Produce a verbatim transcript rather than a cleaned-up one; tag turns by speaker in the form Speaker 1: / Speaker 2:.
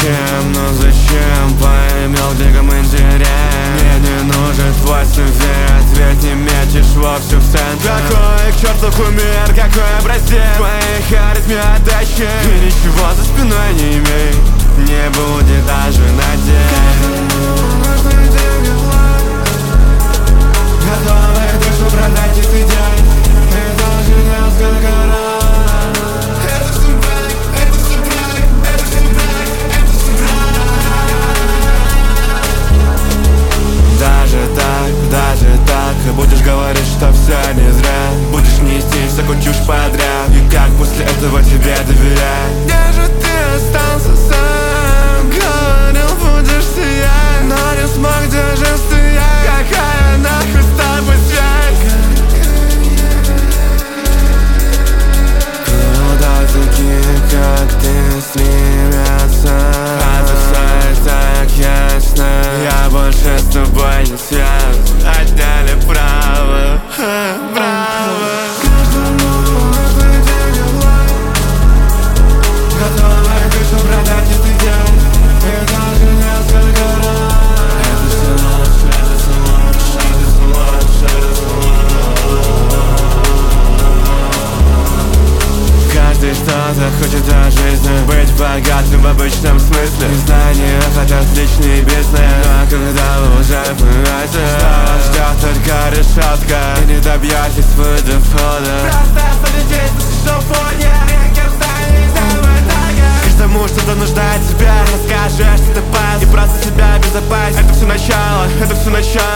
Speaker 1: зачем, ну зачем поймел, где командиря? Мне не нужен твой совет, ведь не метишь вовсе в центр. Какой к черту кумир, какой образец в твоей харизме отдачи? И ничего за спиной не имей, не будет даже надежд. Нужны деньги, готовы душу продать и стыдять. Ты должен несколько раз. Это все брак, это все брак, это все брак, это все брак. Даже так, даже так будешь говорить, что все не зря. Будешь нести всякую чушь подряд. И как после этого тебе доверять? Где же ты остался сам? Говорил, будешь сиять, но не смог, где же стоять? Какая нахуй с тобой связь? Кто такие, как ты, смеются? Отвечай так ясно, я больше с тобой не связан. Отняли право, право. Каждому нужны деньги, готовы душу продать и стыдять. Ты должен несколько раз. Это все ложь, это все ложь, это все ложь, это все ложь. Каждый что-то хочет от жизни, быть богатым в обычном смысле. В знаниях хотят личный бизнес, но когда вы уже понимаете, что вас ждет только решетка, и не добьетесь вы дохода. Просто остановитесь на чужом фоне, рэкер станет самотага. Каждому что-то нужно от тебя, расскажешь, что ты пас, и просто себя обезопасить. Это все начало, это все начало.